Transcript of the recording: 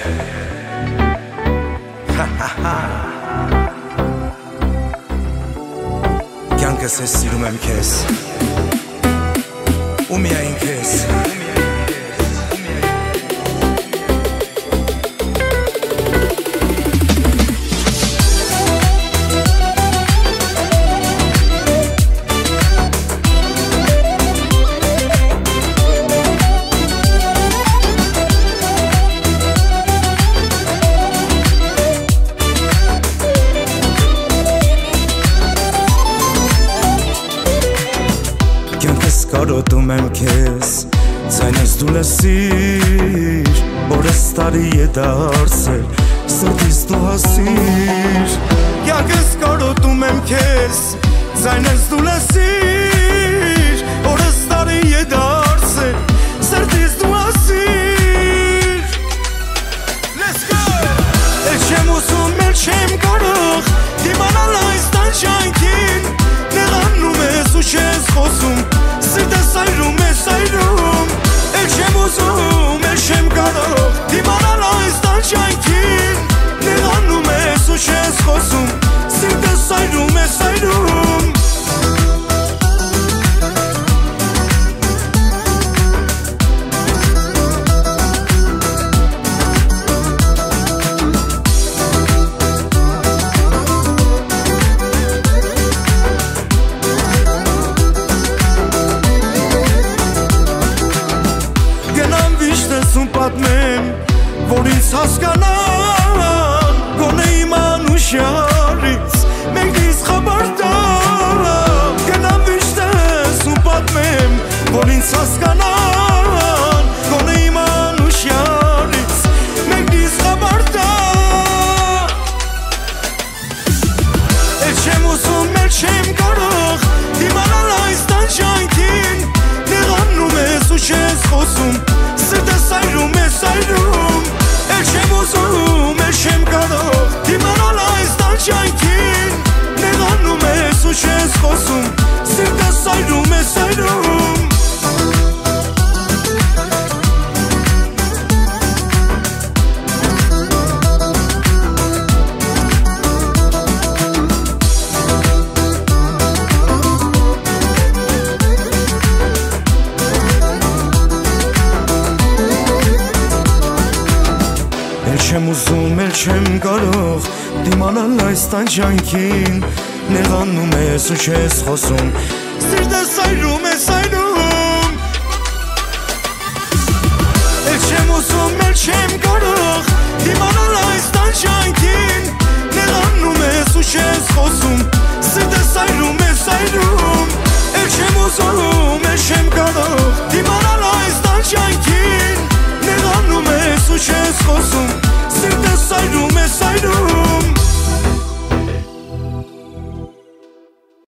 Կյանքս ես սիրում եմ քեզ ու միայն քեզ Կարոտում եմ քեզ, ձայնս դու լսիր, օրս տարի է դարձել, սրտիս դու հասիր Կյանքս կարոտում եմ քեզ, ձայնս դու լսիր, օրս տարի է դարձել, սրտիս դու հասիր Let's go! Էլ չեմ ուզում, էլ չեմ կարող, դիմանալ այս տանջանքին Նեղանում ես ու չես խոսում Սիրտս այրում է սայրում Էլ չեմ ուզում, էլ չեմ կարող Դիմանալ այս տանջանքին Նեղանում ես ու չես խոսում Սիրտս այրում է սայրում պատմեմ, որ ինձ հասկանան Գոնե իմ անուշյարից, մենք ինձ խաբար տան Գնամ վիշտես ու պատմեմ, որ ինձ հասկանան Գոնե իմ անուշյարից, մենք ինձ խաբար տան Էլ չեմ ուզում, էլ չեմ կարող Դիմանալ այս տանջանքին Նեղանում ես ու չես խոսում Սրտս այրում է սայրում Էլ չեմ ուզում, էլ չեմ կարող Դիմանալ այս տանջանքին Նեղանում ես ու չես խոսում Սրտս այրում է սայրում Չեմ ուզում, էլ չեմ կարող Դիմանալ այս տանջանքին Նեղանում ես ու չես խոսում Սիրտս այրում է սայրում Էլ չեմ ուզում, էլ չեմ կարող Դիմանալ այս տանջանքին Նեղանում ես ու չես խոսում Սիրտս այրում է սայրում Էլ չեմ ուզում, էլ չեմ կարող Դիմանալ այս տանջանքին Նեղանում ես ու չես խոսում Սիրտս այրում է սայրում